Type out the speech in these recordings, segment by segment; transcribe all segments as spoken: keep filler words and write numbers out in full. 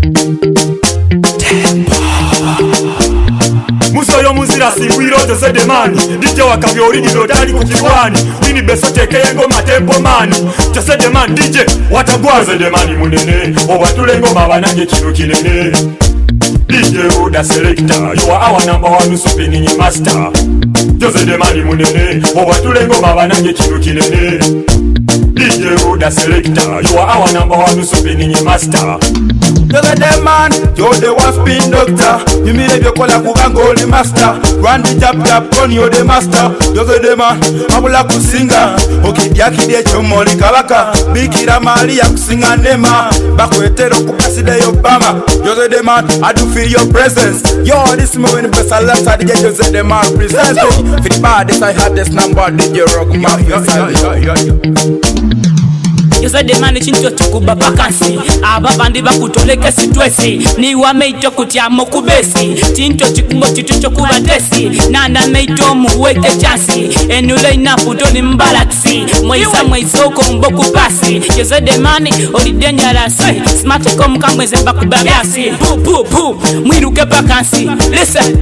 Musoyo muzira singwiro Jose the man D J wakavyo original tali kukiwani Wini beso teke yengo matempo mani Jose the man D J watagwa Jose the man munene Owatulengo mabanange chino kinene D J Oda selector You are our number one spinning master Jose the man munene Owatulengo mabanange chino kinene D J Oda selector You are our number one spinning master Jose the man, you're the one spin doctor. You mean if you call a kugango the master. Run the jab jab on you the master. Jose the man, abula kusinga. Okay, yaki de chomoli kabaka. Bikira Maria kusinga nema. Bakwetero kukasida Obama. Jose the man, I do feel your presence. Yo, this moment best I left side get Jose the man present. For the baddest I had this number. Did you rock my Jose the man chinto chukuba vakansi aba bandi bakutoleke sitwesi ni wa meito kutya mokubesi chinto chikumbo chitu chokuba desi nanda meito muweke chansi enule inapu doni mbalaksi mwaisa mwaisoko mboku pasi Jose the man oli dangerous smart kom kamweze bakubagasi pu pu pu mwiruke vakansi listen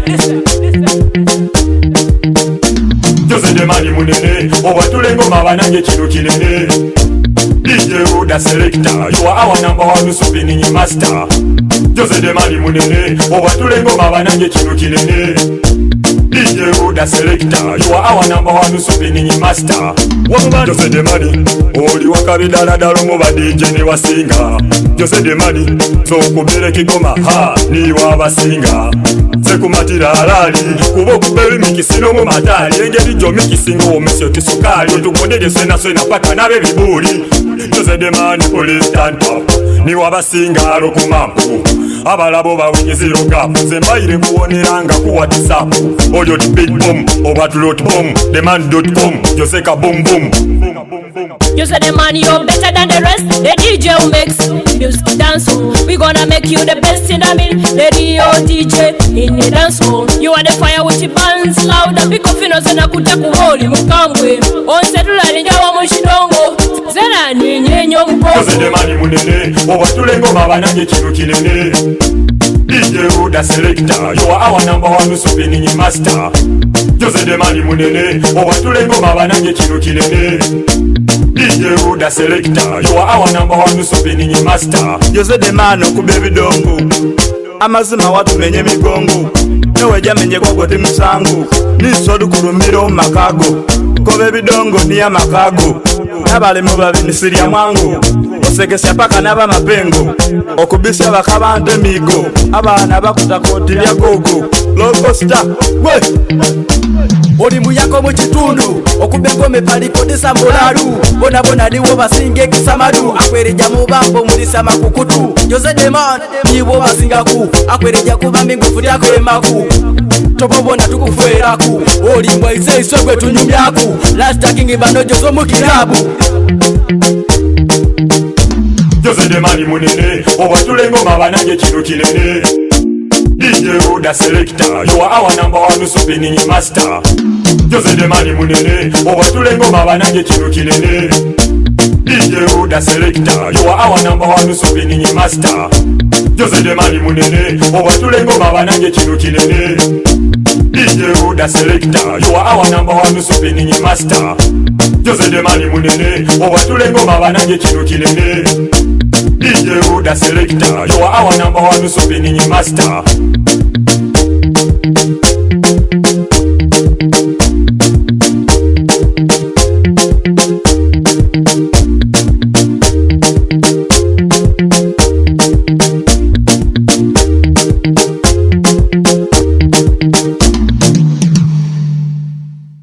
Jose the man munene owatulengo mabanange chino kinene D J Oda selector You are our number one spinning master Jose the man munene Owatulengo mabanange chino kinene D J Oda selector You are our number one spinning master Jose the man Oli wakabidala dalo muba D J ni wasinga Jose the man Zokubele kigoma ha ni wabasinga Sekumatira halali Kubo kubeli mikisino mu matali Engeri jo mikisingo omesyo kisukali Otukondege sena sena paka nabe bibuli Jose the man police stand up Ni wabasinga alo kumampu Abalabo bawenyeziro gapu Zembaire kuoneranga ku WhatsApp Oyo di big boom Obatulot boom Demand dot com Jose ka boom boom Jose the man, you're better than the rest. The D J who makes music dance hall. We gonna make you the best in the mill. The Rio D J in the dance hall. You are the fire which burns loud. And because you know zena kutaku holi mukambwe. On setula ninjawa mushidongo. Zena ninye nyomko. Jose the man munene. Owatulengo mabanange chino kinene. D J Oda selector You are our number one spinning master Jose the man munene Owatulengo mabanange chino kinene D J Oda selector You are our number one spinning master Jose the man okubebe dongo Amazima watu menye migongo Newe jamenye kwa gote misangu Nisodu kurumiro makago Kobe bidongo ni ya makago Nabale mubabi nisiri ya mwangu Osekesya paka naba mapengo Okubisya bakabande migo Abana bakuta koti lya gogo Logo star we Oli muyako muchitundu Okubengo mepaliko disa mbolaru Bona bona niwo basinge kisamadu Akwereja mubambo mulisa makukutu Jose the man niwo basinga ku Akwereja kuba mingu futia kwe maku Topo bona tukufweraku Oli mwa ise isogwe tunyumyaku Lasta kingi bano jozo mukilabu Jose the man munene Owatulengo mabanange chino kinene D J Oda selector You are our number one spinning master Jose the man munene Owatulengo mabanange chino kinene D J Oda selector You are our number one spinning master Jose the man munene Owatulengo mabanange chino kinene D J Oda selector You are our number one spinning master Jose the man munene Owatulengo mabanange chino kinene D J Oda selector You are our number one spinning master